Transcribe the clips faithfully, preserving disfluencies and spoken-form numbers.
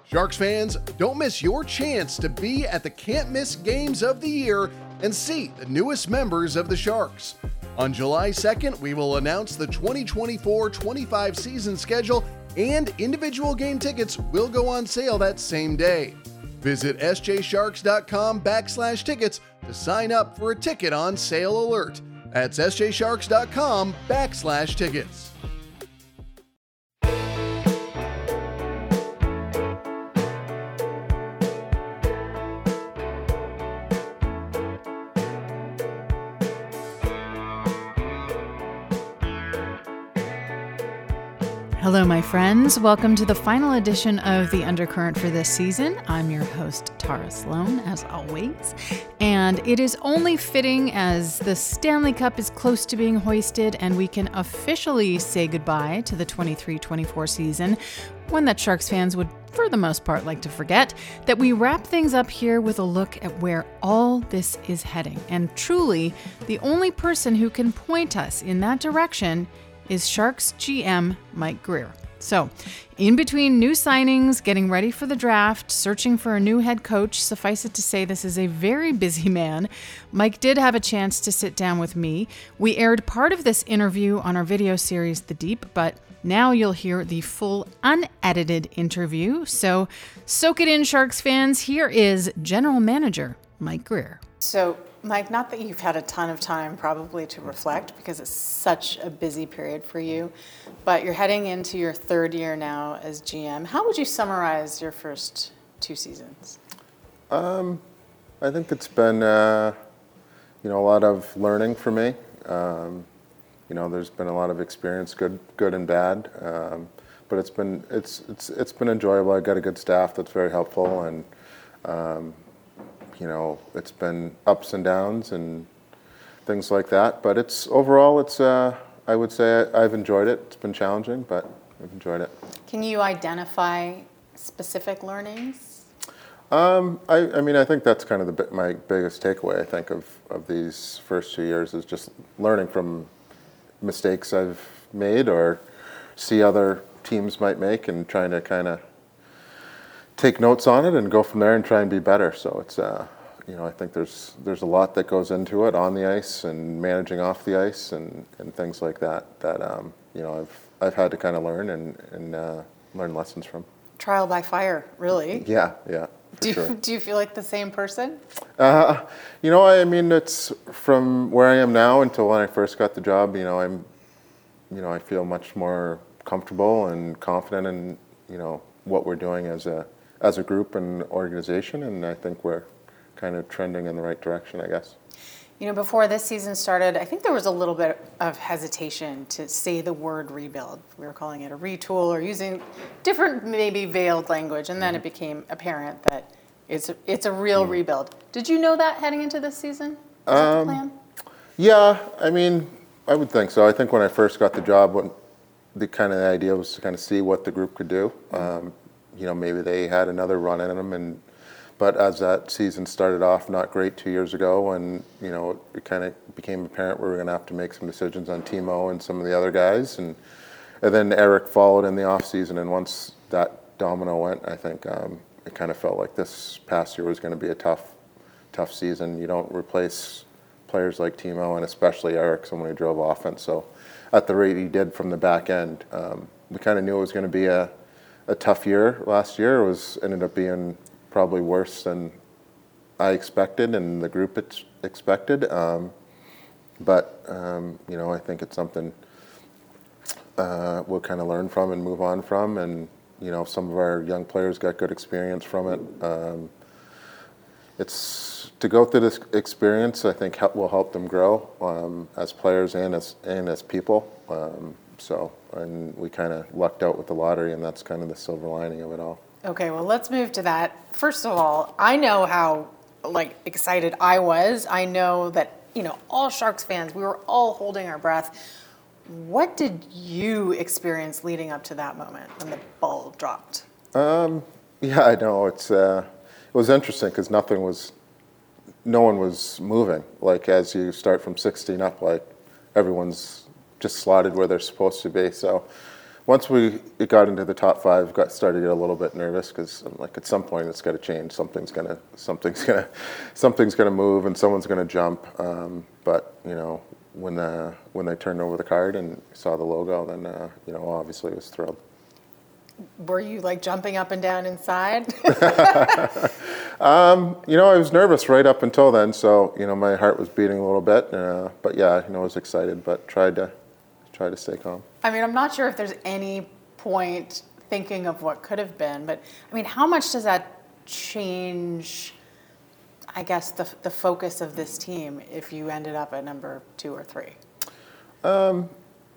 Sharks fans, don't miss your chance to be at the can't miss games of the year and see the newest members of the Sharks. On July second, we will announce the twenty twenty-four twenty-five season schedule, and individual game tickets will go on sale that same day. Visit sjsharks.com backslash tickets to sign up for a ticket on sale alert. That's sjsharks.com backslash tickets. Hello, my friends. Welcome to the final edition of The Undercurrent for this season. I'm your host, Tara Sloan, as always. And it is only fitting as the Stanley Cup is close to being hoisted and we can officially say goodbye to the twenty-three twenty-four season, one that Sharks fans would, for the most part, like to forget, that we wrap things up here with a look at where all this is heading. And truly, the only person who can point us in that direction is Sharks G M Mike Grier. So, in between new signings, getting ready for the draft, searching for a new head coach, suffice it to say this is a very busy man. Mike did have a chance to sit down with me. We aired part of this interview on our video series, The Deep, but now you'll hear the full unedited interview. So, soak it in, Sharks fans. Here is General Manager Mike Grier. So, Mike, not that you've had a ton of time probably to reflect because it's such a busy period for you, but you're heading into your third year now as G M. How would you summarize your first two seasons? Um, I think it's been, uh, you know, a lot of learning for me. Um, you know, there's been a lot of experience, good, good and bad. Um, but it's been, it's, it's, it's been enjoyable. I got a good staff that's very helpful, and um, you know, it's been ups and downs and things like that. But it's overall, it's uh, I would say I've enjoyed it. It's been challenging, but I've enjoyed it. Can you identify specific learnings? Um, I, I mean, I think that's kind of the bit, my biggest takeaway. I think of of these first two years is just learning from mistakes I've made or see other teams might make, and trying to kind of take notes on it and go from there and try and be better. So it's, uh, you know, I think there's there's a lot that goes into it on the ice and managing off the ice and, and things like that that um, you know I've I've had to kind of learn and and uh, learn lessons from. Trial by fire, really. Yeah, yeah. Do you, sure. do you feel like the same person? Uh, you know, I mean, it's from where I am now until when I first got the job. You know, I'm, you know, I feel much more comfortable and confident in, you know, what we're doing as a as a group and organization, and I think we're kind of trending in the right direction, I guess. You know, before this season started, I think there was a little bit of hesitation to say the word rebuild. We were calling it a retool or using different, maybe veiled language, and then mm-hmm. it became apparent that it's a, it's a real mm-hmm. rebuild. Did you know that heading into this season? Was um, that the plan? Yeah, I mean, I would think so. I think when I first got the job, when the kind of idea was to kind of see what the group could do. Um, you know, maybe they had another run in them, and but as that season started off not great two years ago, and you know, it kind of became apparent we were going to have to make some decisions on Timo and some of the other guys, and and then Eric followed in the off season, and once that domino went, I think um, it kind of felt like this past year was going to be a tough, tough season. You don't replace players like Timo, and especially Eric, someone who drove offense. So, at the rate he did from the back end, um, we kind of knew it was going to be a a tough year last year. It was ended up being probably worse than I expected and the group ex- expected. Um, but, um, you know, I think it's something uh, we'll kind of learn from and move on from. And, you know, some of our young players got good experience from it. Um, it's to go through this experience, I think help, will help them grow um, as players and as, and as people. Um, So, and we kind of lucked out with the lottery, and that's kind of the silver lining of it all. Okay, well, let's move to that. First of all, I know how, like, excited I was. I know that, you know, all Sharks fans, we were all holding our breath. What did you experience leading up to that moment when the ball dropped? Um, yeah, I know. It's uh, it was interesting because nothing was, no one was moving. Like, as you start from sixteen up, like, everyone's just slotted where they're supposed to be. So once we it got into the top five, got started to get a little bit nervous because I'm like, at some point it's got to change. Something's gonna, something's gonna, something's gonna move, and someone's gonna jump. Um, but you know, when the when they turned over the card and saw the logo, then uh, you know, obviously was thrilled. Were you like jumping up and down inside? um, you know, I was nervous right up until then, so you know, my heart was beating a little bit. Uh, but yeah, you know, I was excited, but tried to tried to stay calm. I mean, I'm not sure if there's any point thinking of what could have been, but I mean, how much does that change, I guess, the the focus of this team if you ended up at number two or three? Um,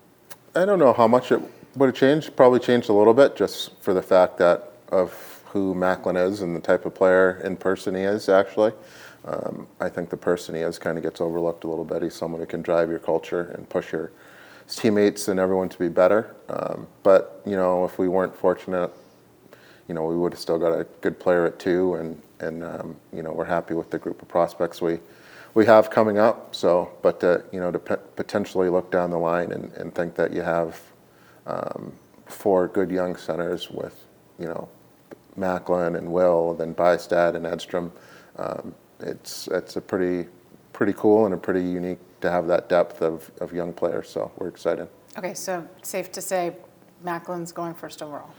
I don't know how much it would have changed. Probably changed a little bit, just for the fact that of who Macklin is and the type of player in person he is. Actually, um, I think the person he is kind of gets overlooked a little bit. He's someone who can drive your culture and push your teammates and everyone to be better. Um, but you know, if we weren't fortunate, you know, we would have still got a good player at two, and and um, you know, we're happy with the group of prospects we we have coming up. So, but uh, you know, to p- potentially look down the line and, and think that you have um, four good young centers with, you know, Macklin and Will, then Bystad and Edstrom. Um, it's it's a pretty pretty cool and a pretty unique to have that depth of, of young players. So we're excited. Okay, so safe to say Macklin's going first overall.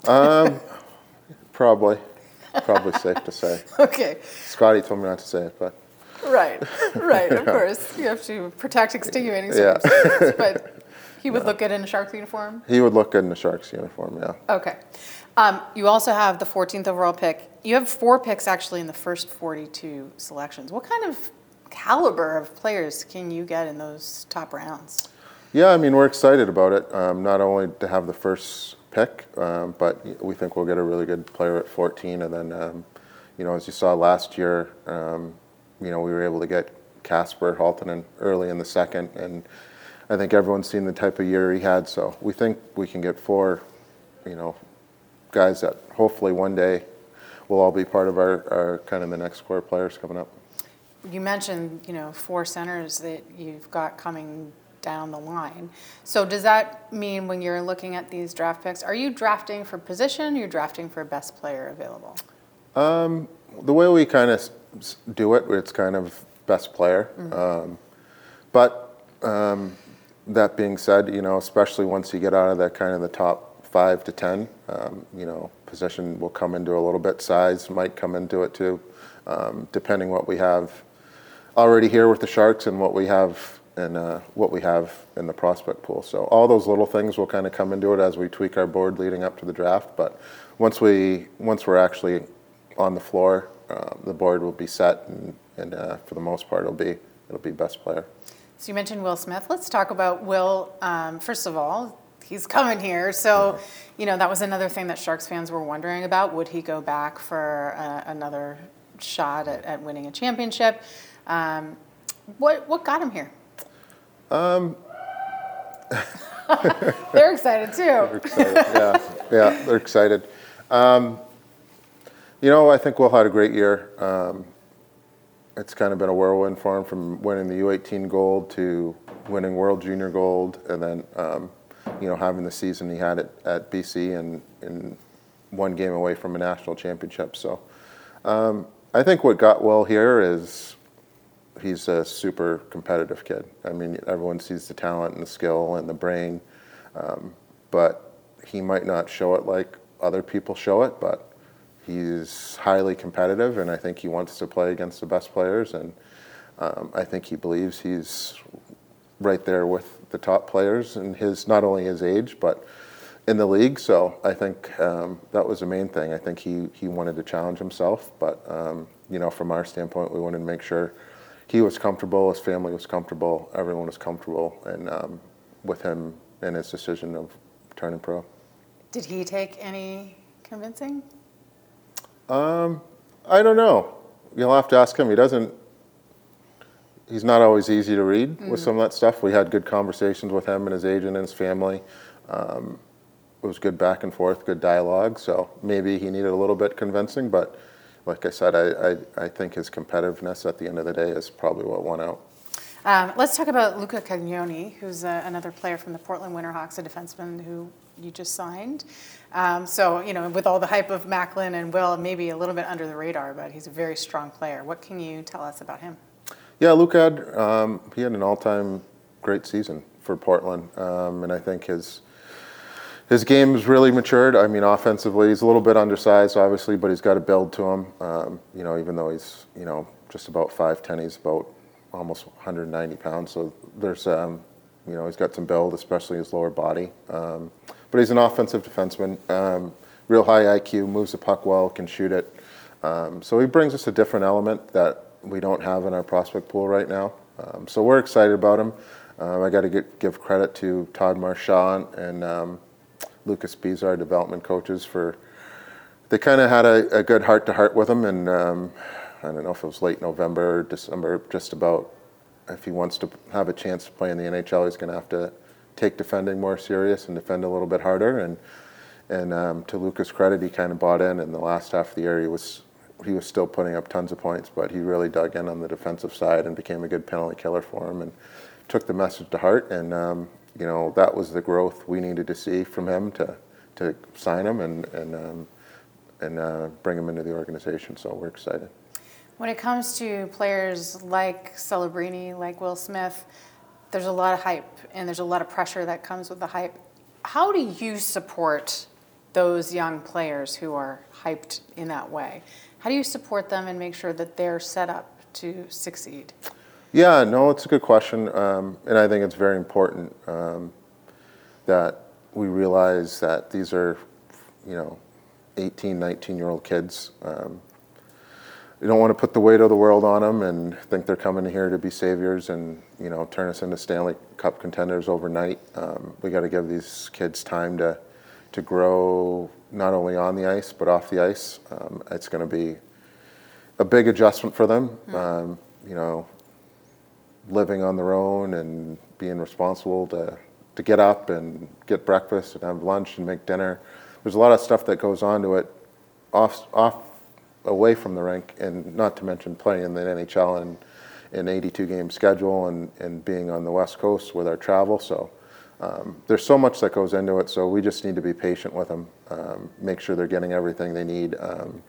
Um, probably, probably safe to say. Okay. Scotty told me not to say it, but. Right, right, of course. You have to protect extenuating circumstances, yeah. But he would no. look good in a Sharks uniform? He would look good in a Sharks uniform, yeah. Okay. Um, you also have the fourteenth overall pick. You have four picks actually in the first forty-two selections. What kind of caliber of players can you get in those top rounds? Yeah, I mean, we're excited about it. Um, not only to have the first pick, um, but we think we'll get a really good player at fourteen. And then, um, you know, as you saw last year, um, you know, we were able to get Kasper Halttunen early in the second, and I think everyone's seen the type of year he had. So we think we can get four, you know, guys that hopefully one day will all be part of our, our kind of the next core players coming up. You mentioned, you know, four centers that you've got coming down the line. So does that mean when you're looking at these draft picks, are you drafting for position, or you're drafting for best player available? Um, the way we kind of do it, it's kind of best player. Mm-hmm. Um, but um, that being said, you know, especially once you get out of that kind of the top five to ten, um, you know, position will come into a little bit. Size might come into it too, um, depending what we have already here with the Sharks and what we have and uh, what we have in the prospect pool. So all those little things will kind of come into it as we tweak our board leading up to the draft. But once we once we're actually on the floor, uh, the board will be set, and, and uh, for the most part, it'll be it'll be best player. So you mentioned Will Smith. Let's talk about Will. Um, first of all, he's coming here, so you know that was another thing that Sharks fans were wondering about. Would he go back for uh, another shot at, at winning a championship? Um, what what got him here? Um, they're excited too. They're excited. Yeah, yeah, they're excited. Um, you know, I think Will had a great year. Um, it's kind of been a whirlwind for him, from winning the U eighteen gold to winning World Junior gold, and then um, you know, having the season he had at, at B C and, and one game away from a national championship. So um, I think what got Will here is he's a super competitive kid. I mean, everyone sees the talent and the skill and the brain, um, but he might not show it like other people show it, but he's highly competitive, and I think he wants to play against the best players, and um, I think he believes he's right there with the top players in his, not only his age, but in the league. So I think um, that was the main thing. I think he, he wanted to challenge himself, but um, you know, from our standpoint, we wanted to make sure he was comfortable, his family was comfortable, everyone was comfortable, and um, with him and his decision of turning pro. Did he take any convincing? Um, I don't know. You'll have to ask him. He doesn't. He's not always easy to read mm. with some of that stuff. We had good conversations with him and his agent and his family. Um, it was good back and forth, good dialogue. So maybe he needed a little bit convincing, but like I said, I, I, I think his competitiveness at the end of the day is probably what won out. Um, let's talk about Luca Cagnoni, who's uh, another player from the Portland Winterhawks, a defenseman who you just signed. Um, so, you know, with all the hype of Macklin and Will, maybe a little bit under the radar, but he's a very strong player. What can you tell us about him? Yeah, Luke had, um, he had an all-time great season for Portland, um, and I think his his game has really matured. I mean, offensively, he's a little bit undersized, obviously, but he's got a build to him. Um, you know, even though he's, you know, just about five ten, he's about almost one hundred ninety pounds. So there's, um, you know, he's got some build, especially his lower body. Um, but he's an offensive defenseman, um, real high I Q, moves the puck well, can shoot it. Um, so he brings us a different element that we don't have in our prospect pool right now. Um, so we're excited about him. Um, I got to give credit to Todd Marchand and um, Lucas Bees, our development coaches, for they kind of had a, a good heart-to-heart with him. And um, I don't know if it was late November or December, just about if he wants to have a chance to play in the N H L, he's going to have to take defending more serious and defend a little bit harder. And and um, to Lucas' credit, he kind of bought in. In the last half of the year, he was he was still putting up tons of points, but he really dug in on the defensive side and became a good penalty killer for him and took the message to heart. And um, you know, that was the growth we needed to see from him to to sign him and and um, and uh, bring him into the organization. So we're excited. When it comes to players like Celebrini, like Will Smith, there's a lot of hype and there's a lot of pressure that comes with the hype. How do you support those young players who are hyped in that way? How do you support them and make sure that they're set up to succeed? Yeah, no, it's a good question. Um, and I think it's very important um, that we realize that these are, you know, eighteen, nineteen-year-old kids. Um, we don't want to put the weight of the world on them and think they're coming here to be saviors and, you know, turn us into Stanley Cup contenders overnight. Um, we got to give these kids time to to grow, not only on the ice but off the ice. Um, it's going to be a big adjustment for them. Mm-hmm. Um, you know, living on their own and being responsible to to get up and get breakfast and have lunch and make dinner. There's a lot of stuff that goes on to it off off. away from the rink, and not to mention playing in the N H L and an eighty-two game schedule and, and being on the West Coast with our travel. So um, there's so much that goes into it, so we just need to be patient with them, um, make sure they're getting everything they need. Um,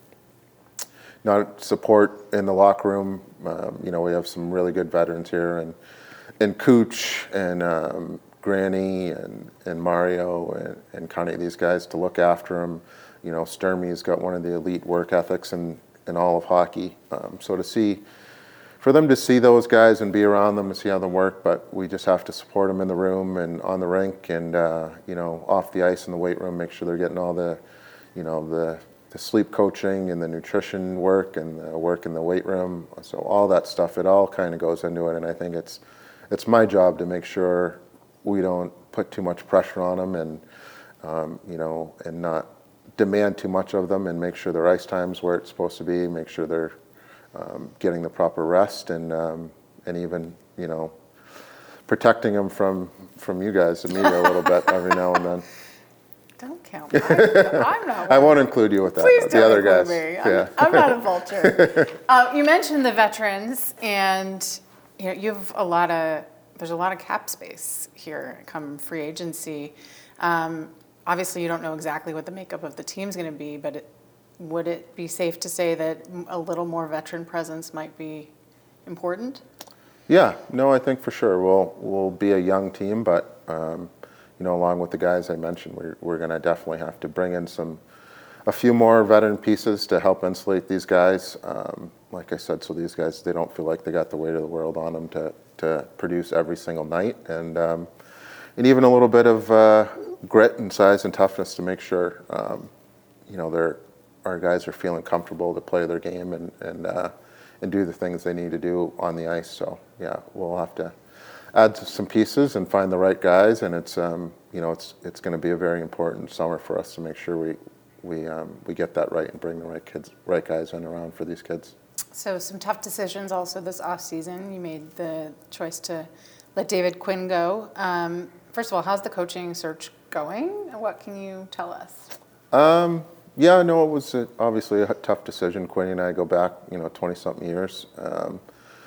not support in the locker room. Um, you know, we have some really good veterans here, and and Cooch and um, Granny and, and Mario and, and Connie, these guys to look after them. You know, Sturmey's got one of the elite work ethics in, in all of hockey. Um, so to see, for them to see those guys and be around them and see how them work, but we just have to support them in the room and on the rink and, uh, you know, off the ice in the weight room, make sure they're getting all the, you know, the, the sleep coaching and the nutrition work and the work in the weight room. So all that stuff, it all kind of goes into it. And I think it's, it's my job to make sure we don't put too much pressure on them and, um, you know, and not demand too much of them, and make sure their ice time's where it's supposed to be, make sure they're um, getting the proper rest, and um, and even, you know, protecting them from from you guys, the media, a little bit every now and then. Don't count me. I'm not. I won't include you with that. Please don't the other include guys. me. Yeah. I'm, I'm not a vulture. uh, you mentioned the veterans, and you know you have a lot of there's a lot of cap space here come free agency. Um, Obviously, you don't know exactly what the makeup of the team's going to be, but it, would it be safe to say that a little more veteran presence might be important? Yeah, no, I think for sure we'll we'll be a young team, but um, you know, along with the guys I mentioned, we're we're going to definitely have to bring in some a few more veteran pieces to help insulate these guys. Um, like I said, so these guys, they don't feel like they got the weight of the world on them to to produce every single night, and um, and even a little bit of uh, grit and size and toughness to make sure, um, you know, they're, our guys are feeling comfortable to play their game and and uh, and do the things they need to do on the ice. So yeah, we'll have to add some pieces and find the right guys, and it's um, you know it's it's going to be a very important summer for us to make sure we we um, we get that right and bring the right kids, right guys in around for these kids. So some tough decisions also this off season. You made the choice to let David Quinn go. Um, first of all, how's the coaching search going? What can you tell us? Um, yeah, no, it was a, obviously a tough decision. Quinn and I go back, you know, twenty-something years. Um,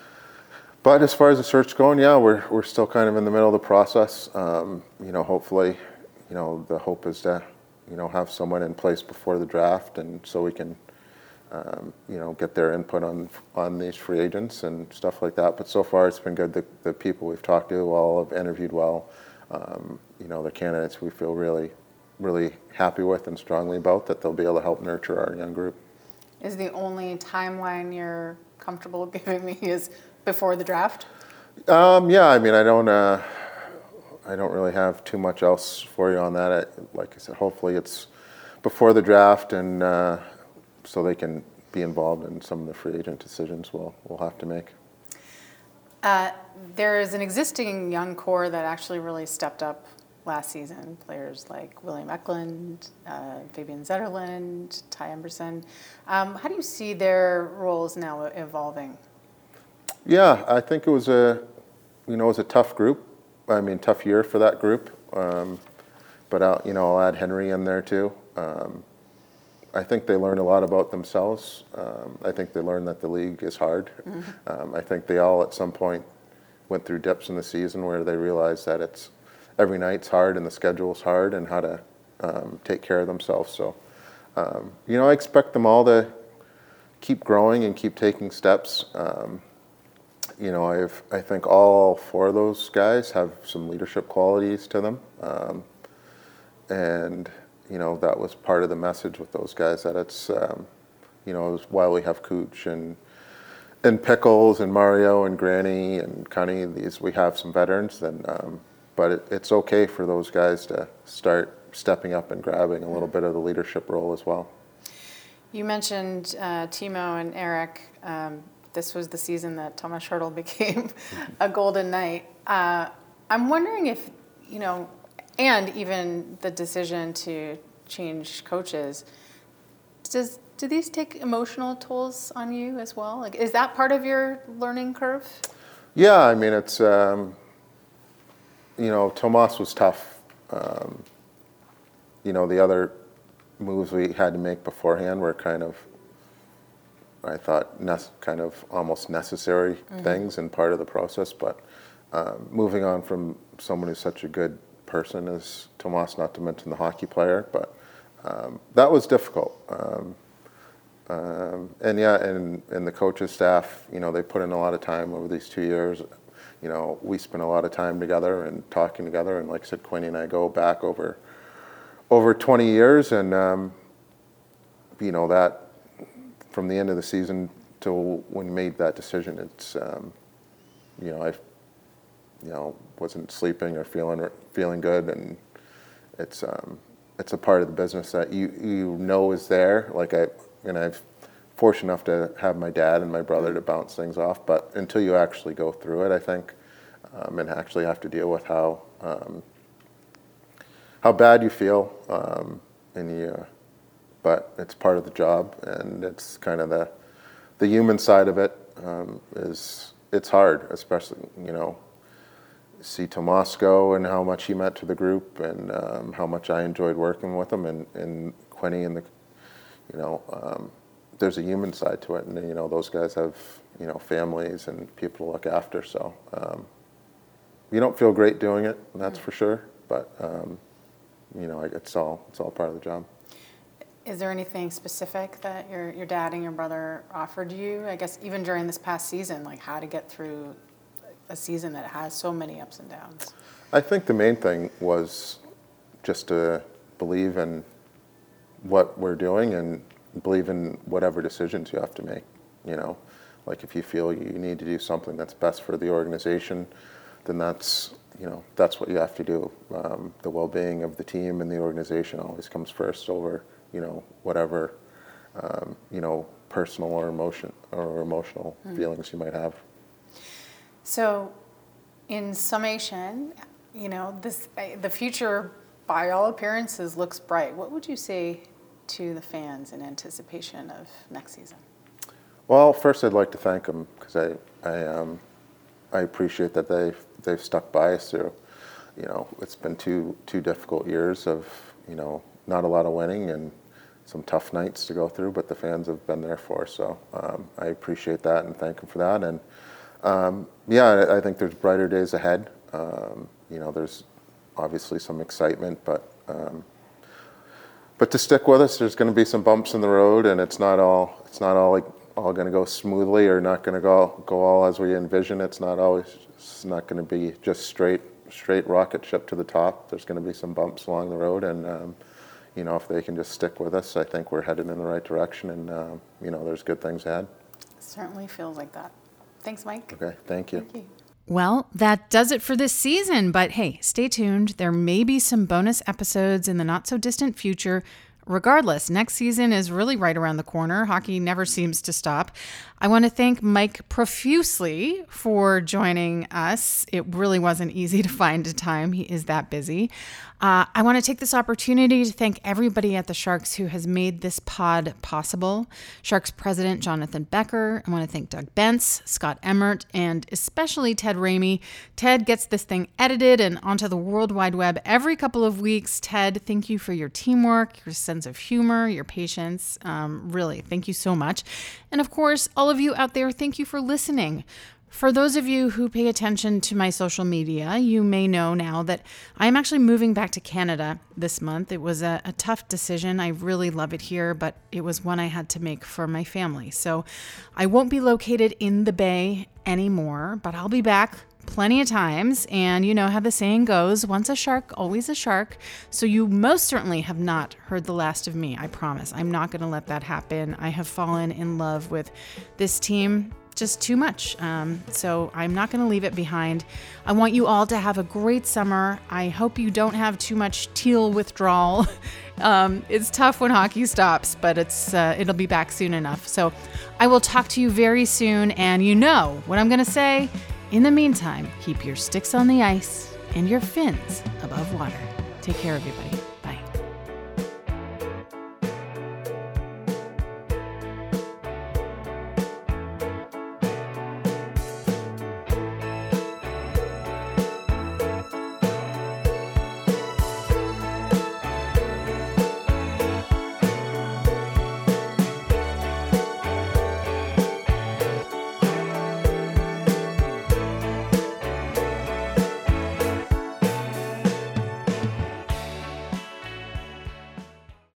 but as far as the search going, yeah, we're we're still kind of in the middle of the process. Um, you know, hopefully, you know, the hope is to, you know, have someone in place before the draft, and so we can, um, you know, get their input on on these free agents and stuff like that. But so far, it's been good. The, the people we've talked to all have interviewed well. Um, you know, the candidates we feel really, really happy with and strongly about, that they'll be able to help nurture our young group. Is the only timeline you're comfortable giving me is before the draft? Um, yeah, I mean, I don't, uh, I don't really have too much else for you on that. I, like I said, hopefully it's before the draft, and uh, so they can be involved in some of the free agent decisions we'll we'll have to make. Uh, there is an existing young core that actually really stepped up last season. Players like William Eklund, uh, Fabian Zetterlund, Ty Emberson. Um, how do you see their roles now evolving? Yeah, I think it was a, you know, it was a tough group. I mean, tough year for that group. Um, but I'll, you know, I'll add Henry in there too. Um, I think they learned a lot about themselves. Um, I think they learned that the league is hard. Mm-hmm. Um, I think they all at some point went through dips in the season where they realized that it's every night's hard and the schedule's hard, and how to um, take care of themselves. So, um, you know, I expect them all to keep growing and keep taking steps. Um, you know, I've, I think all four of those guys have some leadership qualities to them. Um, and, you know, that was part of the message with those guys, that it's, um, you know, it was while we have Cooch and and Pickles and Mario and Granny and Cunny, these, we have some veterans, then, um, but it, it's okay for those guys to start stepping up and grabbing a little bit of the leadership role as well. You mentioned uh, Timo and Eric. Um, this was the season that Thomas Hertl became a Golden Knight. Uh, I'm wondering if, you know, and even the decision to change coaches, does do these take emotional tolls on you as well? Like, is that part of your learning curve? Yeah, I mean, it's, um, you know, Tomas was tough. Um, you know, the other moves we had to make beforehand were kind of, I thought, ne- kind of almost necessary mm-hmm. things and part of the process. But um, moving on from someone who's such a good person as Tomas, not to mention the hockey player, but um, that was difficult. Um, um, and yeah, and, and the coaches staff, you know, they put in a lot of time over these two years. You know, we spent a lot of time together and talking together. And like I said, Quinny and I go back over over twenty years, and um, you know, that from the end of the season till when we made that decision, it's um, you know, I you know wasn't sleeping or feeling feeling good, and it's um, it's a part of the business that you you know is there. Like I and I've fortunate enough to have my dad and my brother to bounce things off, but until you actually go through it, I think, um, and actually have to deal with how um, how bad you feel, um, and you, but it's part of the job, and it's kind of the the human side of it. Um, is it's hard, especially, you know, see Tomas go and how much he meant to the group, and um, how much I enjoyed working with him, and, and Quinny and the, you know, um, there's a human side to it, and you know, those guys have, you know, families and people to look after, so um, you don't feel great doing it, that's for sure, but um, you know, it's all it's all part of the job. Is there anything specific that your your dad and your brother offered you, I guess, even during this past season, like how to get through a season that has so many ups and downs? I think the main thing was just to believe in what we're doing and believe in whatever decisions you have to make. You know, like if you feel you need to do something that's best for the organization, then that's, you know, that's what you have to do. Um, the well-being of the team and the organization always comes first over, you know, whatever, um, you know, personal or emotion or emotional mm. feelings you might have. So, in summation, you know, this the future, by all appearances, looks bright. What would you say to the fans in anticipation of next season? Well, first I'd like to thank them, because I I um I appreciate that they've they've stuck by us through. You know, it's been two two difficult years of, you know, not a lot of winning and some tough nights to go through, but the fans have been there for us. So um, I appreciate that and thank them for that. And um, yeah, I think there's brighter days ahead. Um, you know, there's obviously some excitement, but um, but to stick with us, there's going to be some bumps in the road, and it's not all it's not all like all going to go smoothly or not going to go go all as we envision. It's not always it's not going to be just straight straight rocket ship to the top. There's going to be some bumps along the road, and um, you know, if they can just stick with us, I think we're headed in the right direction, and um, you know, there's good things ahead. Certainly feels like that. Thanks, Mike. Okay, thank you. Thank you. Well, that does it for this season, but hey, stay tuned. There may be some bonus episodes in the not so distant future. Regardless, next season is really right around the corner. Hockey never seems to stop. I want to thank Mike profusely for joining us. It really wasn't easy to find a time. He is that busy. Uh, I want to take this opportunity to thank everybody at the Sharks who has made this pod possible. Sharks President Jonathan Becker. I want to thank Doug Bentz, Scott Emmert, and especially Ted Ramey. Ted gets this thing edited and onto the World Wide Web every couple of weeks. Ted, thank you for your teamwork, your sense of humor, your patience. Um, really, thank you so much. And of course, all of you out there, thank you for listening. For those of you who pay attention to my social media, you may know now that I'm actually moving back to Canada this month. It was a, a tough decision. I really love it here, but it was one I had to make for my family. So I won't be located in the Bay anymore, but I'll be back plenty of times. And you know how the saying goes, once a shark, always a shark. So you most certainly have not heard the last of me. I promise. I'm not going to let that happen. I have fallen in love with this team just too much. Um, so I'm not going to leave it behind. I want you all to have a great summer. I hope you don't have too much teal withdrawal. um, it's tough when hockey stops, but it's uh, it'll be back soon enough. So I will talk to you very soon. And you know what I'm going to say. In the meantime, keep your sticks on the ice and your fins above water. Take care, everybody.